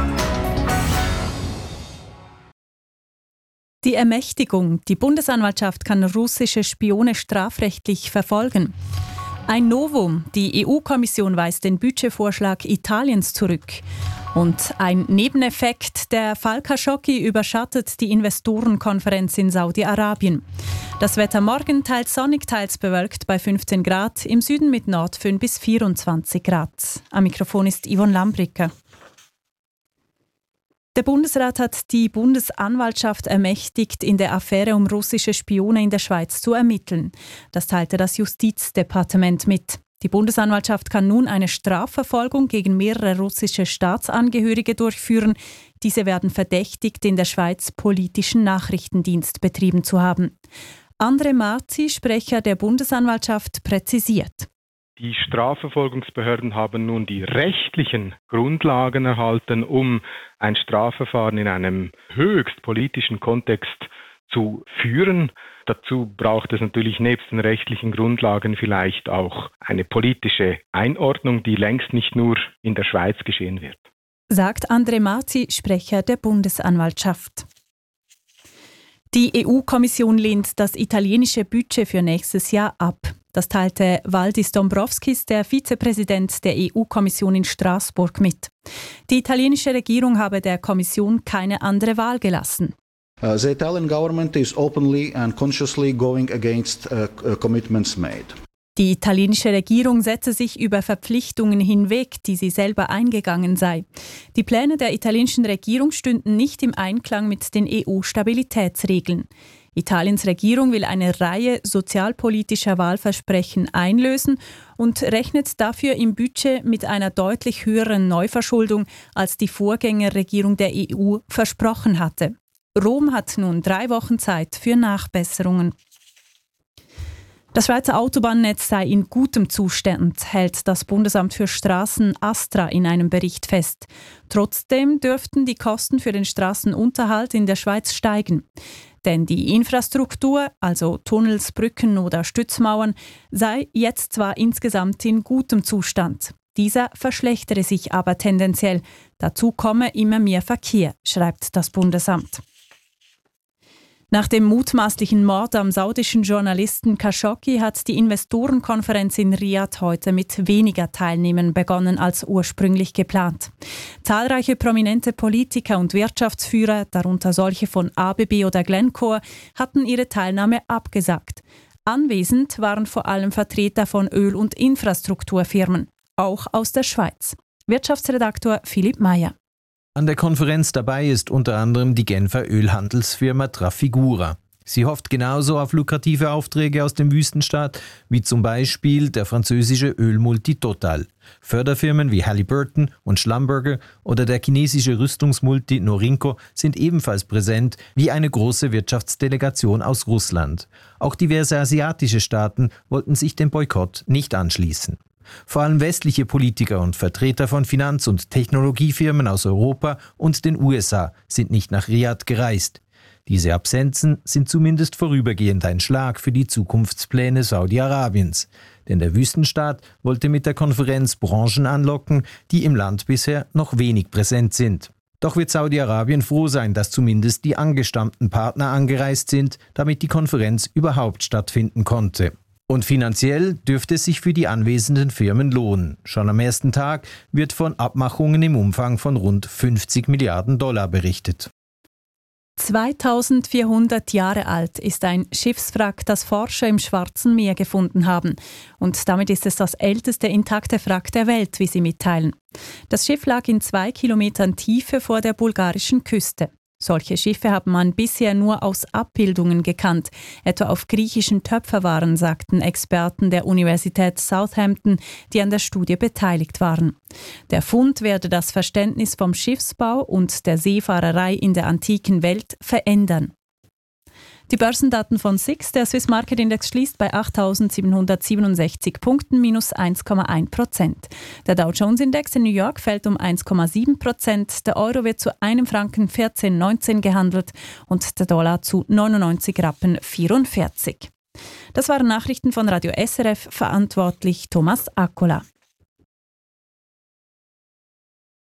Die Ermächtigung. Die Bundesanwaltschaft kann russische Spione strafrechtlich verfolgen. Ein Novum. Die EU-Kommission weist den Budgetvorschlag Italiens zurück. Und ein Nebeneffekt, der Fall Khashoggi überschattet die Investorenkonferenz in Saudi-Arabien. Das Wetter morgen teils sonnig, teils bewölkt bei 15 Grad, im Süden mit Nordföhn bis 24 Grad. Am Mikrofon ist Yvonne Lambricker. Der Bundesrat hat die Bundesanwaltschaft ermächtigt, in der Affäre um russische Spione in der Schweiz zu ermitteln. Das teilte das Justizdepartement mit. Die Bundesanwaltschaft kann nun eine Strafverfolgung gegen mehrere russische Staatsangehörige durchführen. Diese werden verdächtigt, in der Schweiz politischen Nachrichtendienst betrieben zu haben. Andre Marzi, Sprecher der Bundesanwaltschaft, präzisiert. Die Strafverfolgungsbehörden haben nun die rechtlichen Grundlagen erhalten, um ein Strafverfahren in einem höchst politischen Kontext zu führen. Dazu braucht es natürlich nebst den rechtlichen Grundlagen vielleicht auch eine politische Einordnung, die längst nicht nur in der Schweiz geschehen wird. Sagt Andre Marzi, Sprecher der Bundesanwaltschaft. Die EU-Kommission lehnt das italienische Budget für nächstes Jahr ab. Das teilte Valdis Dombrovskis, der Vizepräsident der EU-Kommission in Straßburg, mit. Die italienische Regierung habe der Kommission keine andere Wahl gelassen. The Italian government is openly and consciously going against commitments made. Die italienische Regierung setze sich über Verpflichtungen hinweg, die sie selber eingegangen sei. Die Pläne der italienischen Regierung stünden nicht im Einklang mit den EU-Stabilitätsregeln. Italiens Regierung will eine Reihe sozialpolitischer Wahlversprechen einlösen und rechnet dafür im Budget mit einer deutlich höheren Neuverschuldung, als die Vorgängerregierung der EU versprochen hatte. Rom hat nun 3 Wochen Zeit für Nachbesserungen. Das Schweizer Autobahnnetz sei in gutem Zustand, hält das Bundesamt für Straßen ASTRA in einem Bericht fest. Trotzdem dürften die Kosten für den Straßenunterhalt in der Schweiz steigen. Denn die Infrastruktur, also Tunnels, Brücken oder Stützmauern, sei jetzt zwar insgesamt in gutem Zustand. Dieser verschlechtere sich aber tendenziell. Dazu komme immer mehr Verkehr, schreibt das Bundesamt. Nach dem mutmaßlichen Mord am saudischen Journalisten Khashoggi hat die Investorenkonferenz in Riad heute mit weniger Teilnehmern begonnen als ursprünglich geplant. Zahlreiche prominente Politiker und Wirtschaftsführer, darunter solche von ABB oder Glencore, hatten ihre Teilnahme abgesagt. Anwesend waren vor allem Vertreter von Öl- und Infrastrukturfirmen, auch aus der Schweiz. Wirtschaftsredaktor Philipp Meyer. An der Konferenz dabei ist unter anderem die Genfer Ölhandelsfirma Trafigura. Sie hofft genauso auf lukrative Aufträge aus dem Wüstenstaat, wie zum Beispiel der französische Ölmulti Total. Förderfirmen wie Halliburton und Schlumberger oder der chinesische Rüstungsmulti Norinco sind ebenfalls präsent, wie eine große Wirtschaftsdelegation aus Russland. Auch diverse asiatische Staaten wollten sich dem Boykott nicht anschließen. Vor allem westliche Politiker und Vertreter von Finanz- und Technologiefirmen aus Europa und den USA sind nicht nach Riad gereist. Diese Absenzen sind zumindest vorübergehend ein Schlag für die Zukunftspläne Saudi-Arabiens. Denn der Wüstenstaat wollte mit der Konferenz Branchen anlocken, die im Land bisher noch wenig präsent sind. Doch wird Saudi-Arabien froh sein, dass zumindest die angestammten Partner angereist sind, damit die Konferenz überhaupt stattfinden konnte. Und finanziell dürfte es sich für die anwesenden Firmen lohnen. Schon am ersten Tag wird von Abmachungen im Umfang von rund 50 Milliarden Dollar berichtet. 2400 Jahre alt ist ein Schiffswrack, das Forscher im Schwarzen Meer gefunden haben. Und damit ist es das älteste intakte Wrack der Welt, wie sie mitteilen. Das Schiff lag in 2 Kilometern Tiefe vor der bulgarischen Küste. Solche Schiffe haben man bisher nur aus Abbildungen gekannt, etwa auf griechischen Töpferwaren, sagten Experten der Universität Southampton, die an der Studie beteiligt waren. Der Fund werde das Verständnis vom Schiffsbau und der Seefahrerei in der antiken Welt verändern. Die Börsendaten von SIX, der Swiss Market Index, schließt bei 8.767 Punkten, minus 1,1%. Der Dow Jones Index in New York fällt um 1,7%. Der Euro wird zu einem Franken 14,19 gehandelt und der Dollar zu 99,44 Rappen. Das waren Nachrichten von Radio SRF, verantwortlich Thomas Akkola.